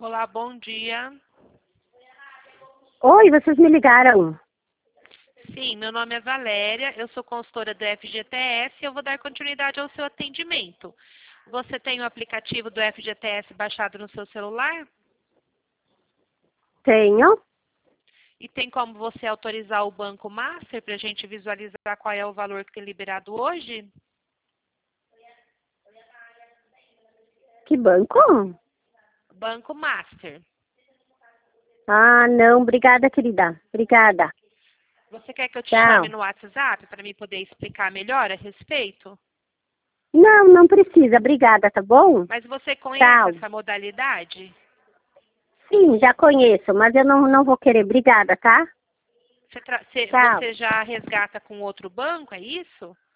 Olá, bom dia. Oi, vocês me ligaram? Sim, meu nome é Valéria, eu sou consultora do FGTS e eu vou dar continuidade ao seu atendimento. Você tem o aplicativo do FGTS baixado no seu celular? Tenho. E tem como você autorizar o Banco Master para a gente visualizar qual é o valor que tem liberado hoje? Que banco? Banco Master. Ah, não, obrigada, querida. Obrigada. Você quer que eu te chame Tchau. no WhatsApp para mim poder explicar melhor a respeito? Não, não precisa, obrigada, tá bom? Mas você conhece Tchau. essa modalidade? Sim, já conheço, mas eu não vou querer. Obrigada, tá? Tchau. Você já resgata com outro banco, é isso?